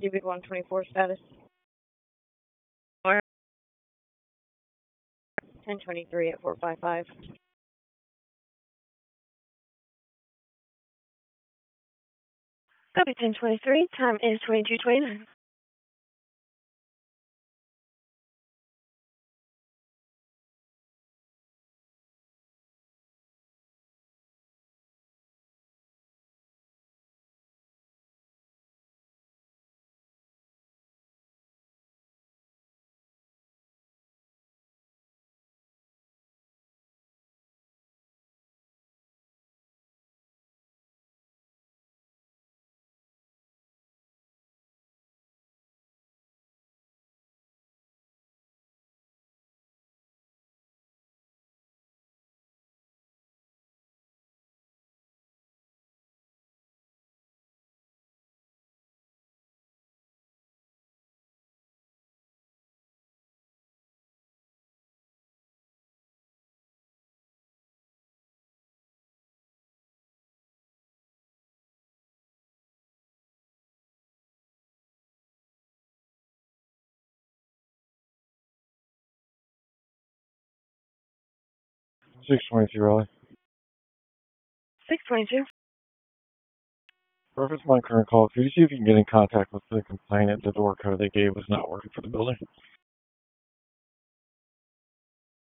Cubic 124 status. Or 1023 at 455. Copy 1023. Time is 22:29. Raleigh. 622. Reference my current call. Could you see if you can get in contact with the complainant? The door code they gave was not working for the building.